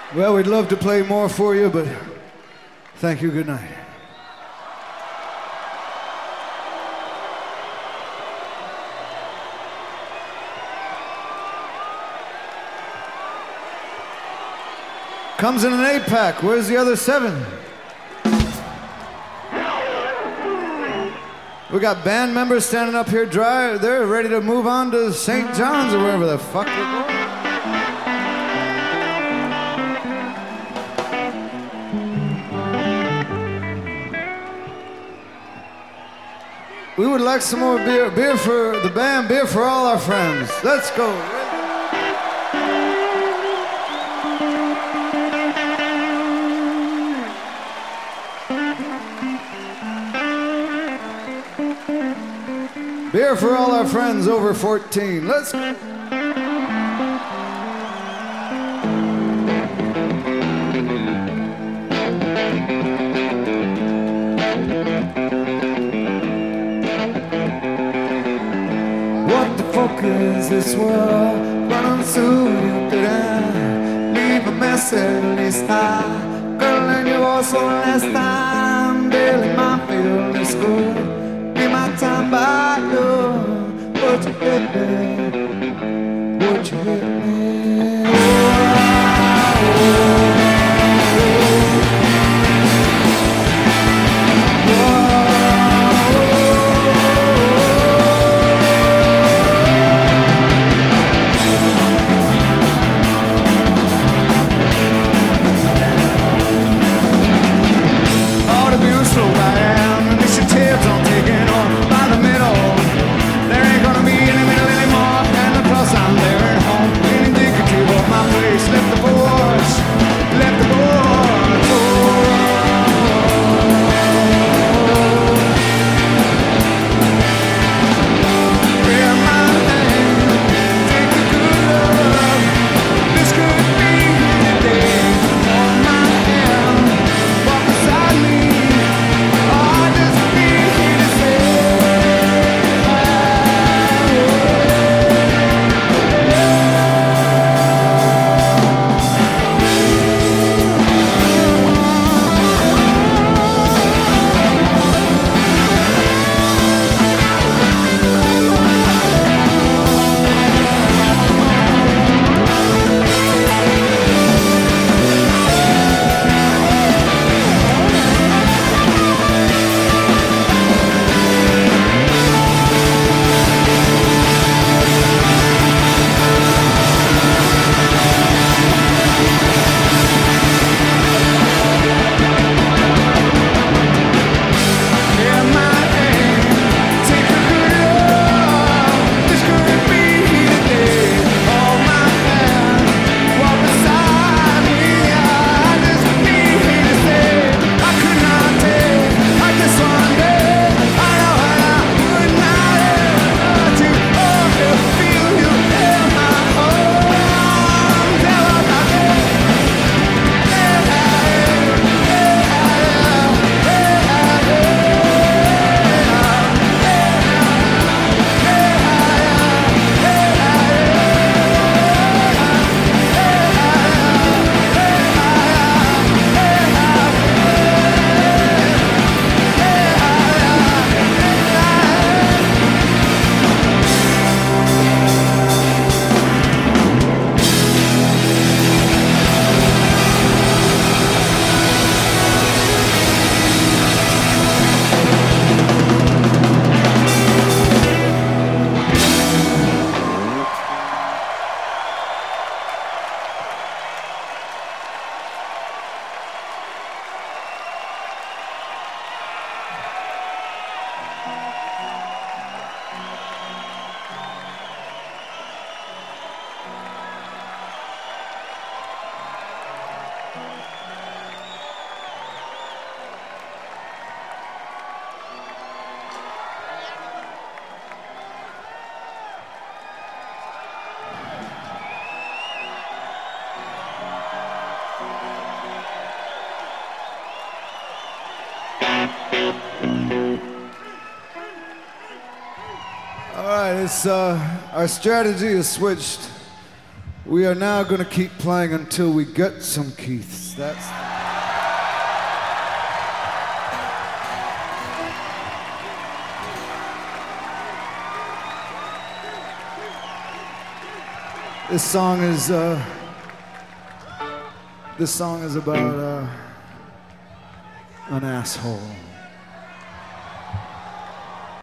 Well, we'd love to play more for you, but thank you, good night. Comes in an 8-pack. Where's the other 7? We got band members standing up here dry. They're ready to move on to St. John's or wherever the fuck they're going. We would like some more beer. Beer for the band, beer for all our friends. Let's go. Beer for all our friends over 14. Let's go. What the fuck is this world? Run through you today. Leave a message, at least I. Girl, and you also last time. Daily, my feel is good. My time by you, would you hit me? Would you hit me? All the views so I am, initiatives on taking on by the middle. There ain't gonna be any middle anymore. And across I'm there at home, indicative of my place. Left the porch, left the porch. Grab my hand, take the good love. This could be the day. Hold my hand, walk beside me. Oh, just be here to say. All right, our strategy is switched. We are now going to keep playing until we get some Keiths. That's... This song is about an asshole.